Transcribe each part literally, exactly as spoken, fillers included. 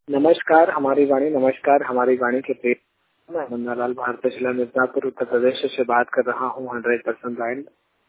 नमस्कार हमारी वाणी नमस्कार हमारी वाणी के प्रिय मैं मुन्नालाल भारतीय जिला मिर्जापुर उत्तर प्रदेश से बात कर रहा हूँ हंड्रेड परसेंट ब्लाइंड।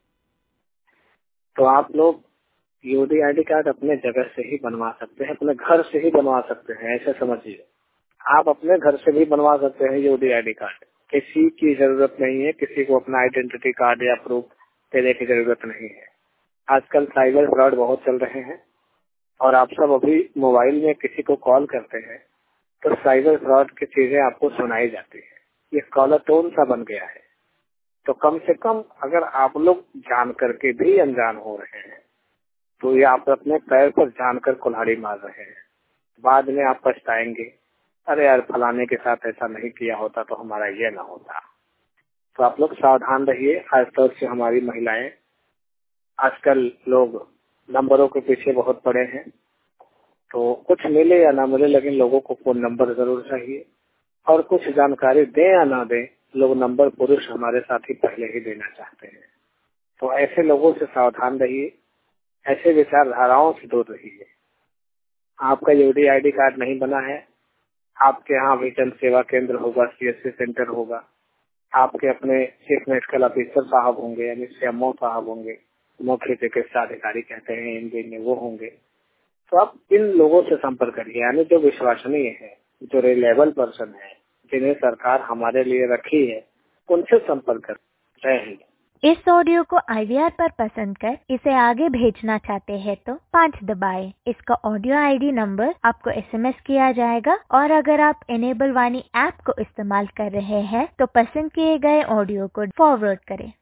तो आप लोग यूडी आईडी कार्ड अपने जगह से ही बनवा सकते हैं, अपने घर से ही बनवा सकते हैं। ऐसे समझिए, आप अपने घर से भी बनवा सकते हैं यूडी आईडी कार्ड। किसी की जरूरत नहीं है, किसी को अपना आइडेंटिटी कार्ड या प्रूफ देने की जरूरत नहीं है। आजकल साइबर फ्रॉड बहुत चल रहे हैं और आप सब अभी मोबाइल में किसी को कॉल करते हैं तो साइबर फ्रॉड की चीजें आपको सुनाई जाती है। ये कॉलर टोन सा बन गया है। तो कम से कम अगर आप लोग जान करके भी अनजान हो रहे हैं तो ये आप अपने पैर पर जानकर कुल्हाड़ी मार रहे हैं। बाद में आप पछताएंगे, अरे यार फलाने के साथ ऐसा नहीं किया होता तो हमारा ये ना होता। तो आप लोग सावधान रहिए। खासतौर से हमारी महिलाएं, आजकल लोग नंबरों के पीछे बहुत पड़े हैं। तो कुछ मिले या ना मिले लेकिन लोगों को फोन नंबर जरूर चाहिए, और कुछ जानकारी दें या ना दें, लोग नंबर पुरुष हमारे साथी पहले ही देना चाहते हैं। तो ऐसे लोगों से सावधान रहिए, ऐसे विचारधाराओं से दूर रहिए। आपका यूडी आईडी कार्ड नहीं बना है, आपके यहाँ भी जन सेवा केंद्र होगा, सीएससी सेंटर होगा, आपके अपने चीफ मेडिकल ऑफिसर साहब होंगे यानी सीएमओ साहब होंगे, मुख्य चिकित्सा अधिकारी कहते हैं हिंदी में, वो होंगे। तो आप इन लोगों से संपर्क करिए, यानी जो विश्वसनीय है, जो रिलेबल पर्सन है, जिन्हें सरकार हमारे लिए रखी है, उनसे संपर्क करें। जय हिंद। इस ऑडियो को आई वी आर पर पसंद कर इसे आगे भेजना चाहते हैं तो पाँच दबाएं। इसका ऑडियो आईडी नंबर आपको एसएमएस किया जाएगा और अगर आप इनेबल वाणी ऐप को इस्तेमाल कर रहे हैं तो पसंद किए गए ऑडियो को फॉरवर्ड करें।